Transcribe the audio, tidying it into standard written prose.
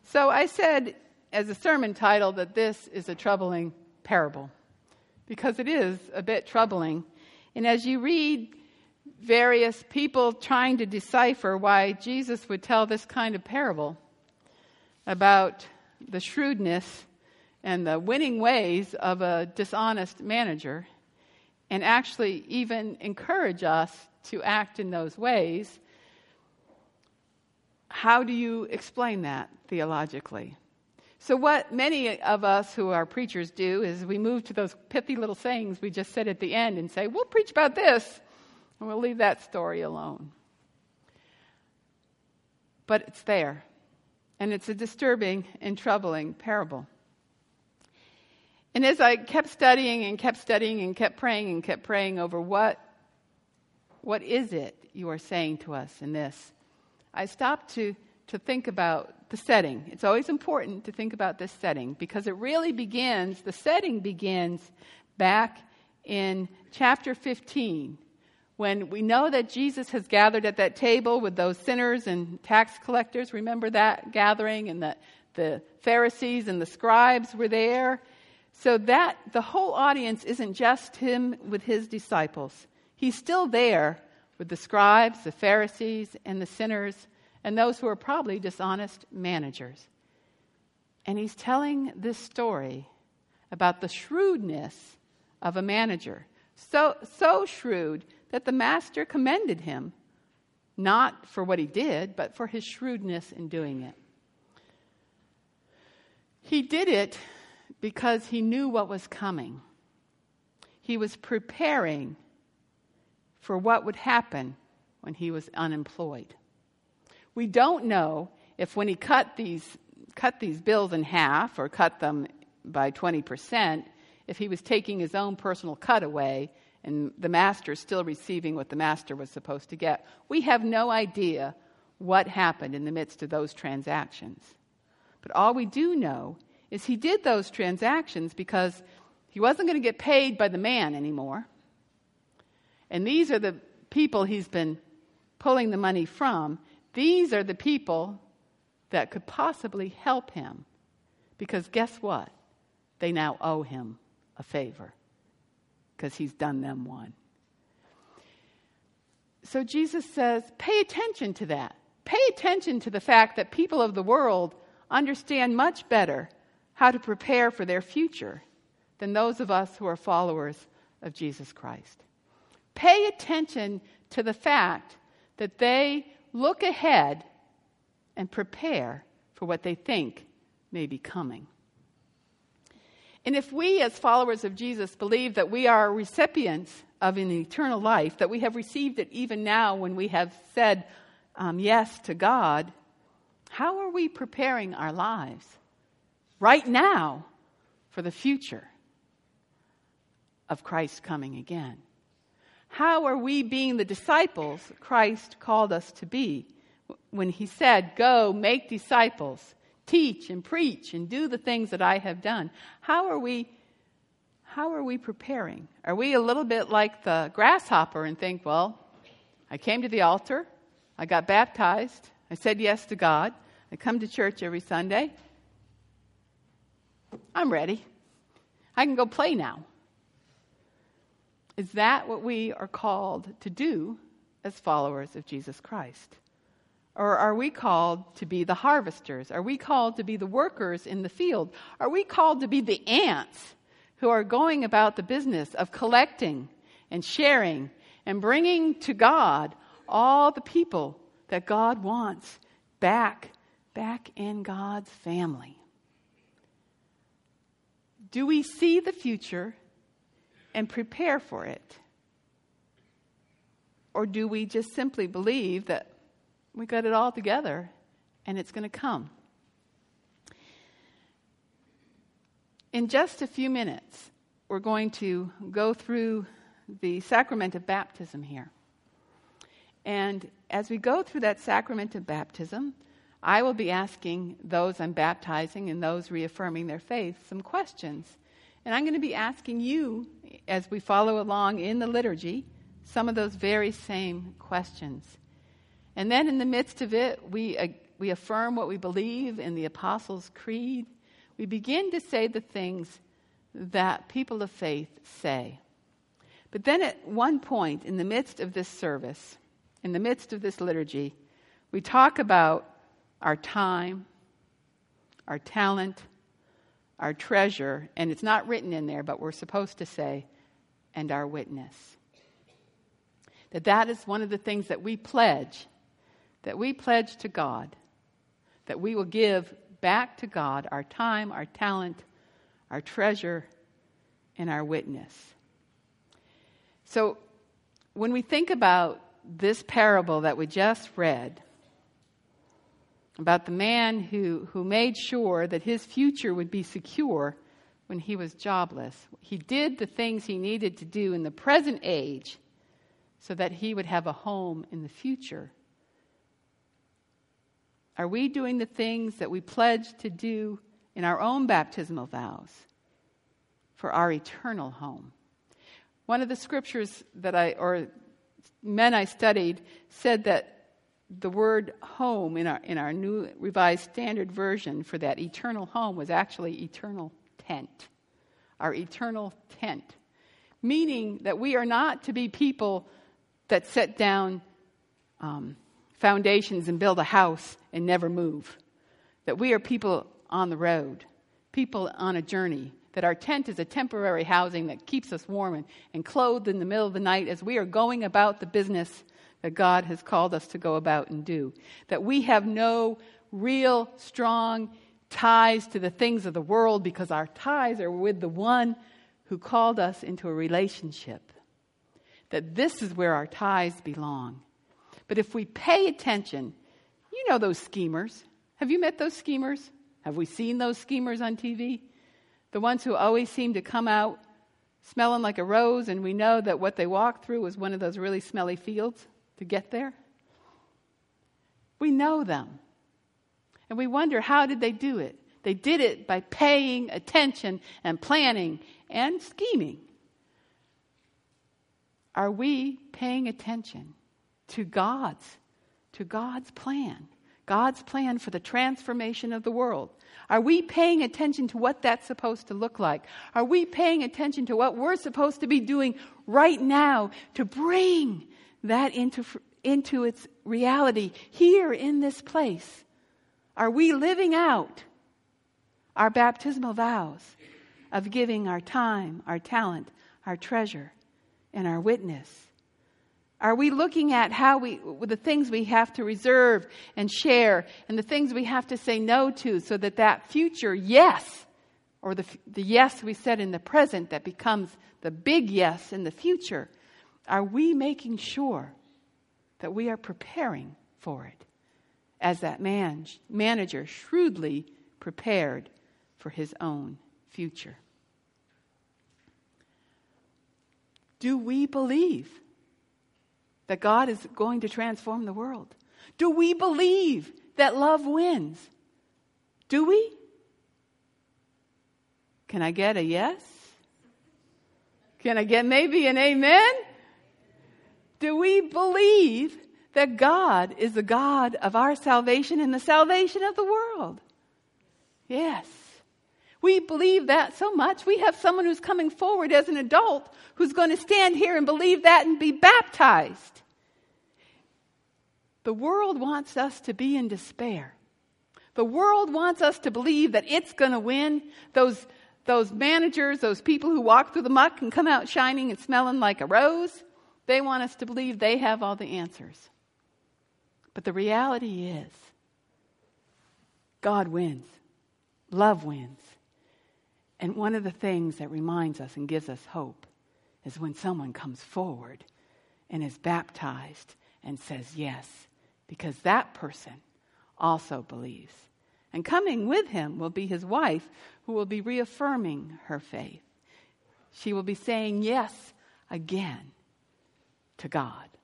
So I said as a sermon title that this is a troubling parable, because it is a bit troubling. And as you read various people trying to decipher why Jesus would tell this kind of parable about the shrewdness and the winning ways of a dishonest manager, and actually even encourage us to act in those ways, how do you explain that theologically? So what many of us who are preachers do is we move to those pithy little sayings we just said at the end and say, we'll preach about this, and we'll leave that story alone. But it's there, and it's a disturbing and troubling parable. And as I kept studying and kept praying over what is it you are saying to us in this, I stopped to think about the setting. It's always important to think about this setting, because the setting begins back in chapter 15, when we know that Jesus has gathered at that table with those sinners and tax collectors. Remember that gathering, and the Pharisees and the scribes were there. So that the whole audience isn't just him with his disciples. He's still there with the scribes, the Pharisees, and the sinners, and those who are probably dishonest managers. And he's telling this story about the shrewdness of a manager. So shrewd that the master commended him, not for what he did, but for his shrewdness in doing it. He did it because he knew what was coming. He was preparing for what would happen when he was unemployed. We don't know if when he cut these bills in half or cut them by 20%, if he was taking his own personal cut away and the master still receiving what the master was supposed to get. We have no idea what happened in the midst of those transactions. But all we do know is he did those transactions because he wasn't going to get paid by the man anymore. And these are the people he's been pulling the money from. These are the people that could possibly help him. Because guess what? They now owe him a favor, because he's done them one. So Jesus says, pay attention to that. Pay attention to the fact that people of the world understand much better how to prepare for their future than those of us who are followers of Jesus Christ. Pay attention to the fact that they look ahead and prepare for what they think may be coming. And if we as followers of Jesus believe that we are recipients of an eternal life, that we have received it even now when we have said yes to God, how are we preparing our lives right now for the future of Christ coming again? How are we being the disciples Christ called us to be when he said, go make disciples, teach and preach and do the things that I have done? How are we preparing? Are we a little bit like the grasshopper and think, well, I came to the altar, I got baptized, I said yes to God, I come to church every Sunday, I'm ready. I can go play now. Is that what we are called to do as followers of Jesus Christ? Or are we called to be the harvesters? Are we called to be the workers in the field? Are we called to be the ants who are going about the business of collecting and sharing and bringing to God all the people that God wants back in God's family? Do we see the future and prepare for it? Or do we just simply believe that we got it all together and it's going to come? In just a few minutes, we're going to go through the sacrament of baptism here. And as we go through that sacrament of baptism, I will be asking those I'm baptizing and those reaffirming their faith some questions. And I'm going to be asking you, as we follow along in the liturgy, some of those very same questions. And then in the midst of it, we we affirm what we believe in the Apostles' Creed, we begin to say the things that people of faith say. But then at one point in the midst of this service, in the midst of this liturgy, we talk about our time, our talent, our treasure, and it's not written in there, but we're supposed to say, and our witness. That is one of the things that we pledge to God, that we will give back to God our time, our talent, our treasure, and our witness. So when we think about this parable that we just read, about the man who made sure that his future would be secure when he was jobless, he did the things he needed to do in the present age so that he would have a home in the future. Are we doing the things that we pledge to do in our own baptismal vows for our eternal home? One of the scriptures men I studied said that the word home in our New Revised Standard Version for that eternal home was actually eternal tent. Our eternal tent. Meaning that we are not to be people that set down foundations and build a house and never move. That we are people on the road, people on a journey. That our tent is a temporary housing that keeps us warm and clothed in the middle of the night as we are going about the business that God has called us to go about and do. That we have no real strong ties to the things of the world because our ties are with the one who called us into a relationship. That this is where our ties belong. But if we pay attention, you know those schemers. Have you met those schemers? Have we seen those schemers on TV? The ones who always seem to come out smelling like a rose, and we know that what they walked through was one of those really smelly fields to get there. We know them. And we wonder, how did they do it? They did it by paying attention and planning and scheming. Are we paying attention to God's plan? God's plan for the transformation of the world. Are we paying attention to what that's supposed to look like? Are we paying attention to what we're supposed to be doing right now to bring that into its reality here in this place? Are we living out our baptismal vows of giving our time, our talent, our treasure, and our witness? Are we looking at the things we have to reserve and share and the things we have to say no to so that future yes, or the yes we said in the present that becomes the big yes in the future, are we making sure that we are preparing for it as that manager shrewdly prepared for his own future? Do we believe that God is going to transform the world? Do we believe that love wins? Do we? Can I get a yes? Can I get maybe an amen? Do we believe that God is the God of our salvation and the salvation of the world? Yes. We believe that so much. We have someone who's coming forward as an adult who's going to stand here and believe that and be baptized. The world wants us to be in despair. The world wants us to believe that it's going to win. Those managers, those people who walk through the muck and come out shining and smelling like a rose, they want us to believe they have all the answers. But the reality is, God wins. Love wins. And one of the things that reminds us and gives us hope is when someone comes forward and is baptized and says yes, because that person also believes. And coming with him will be his wife, who will be reaffirming her faith. She will be saying yes again to God.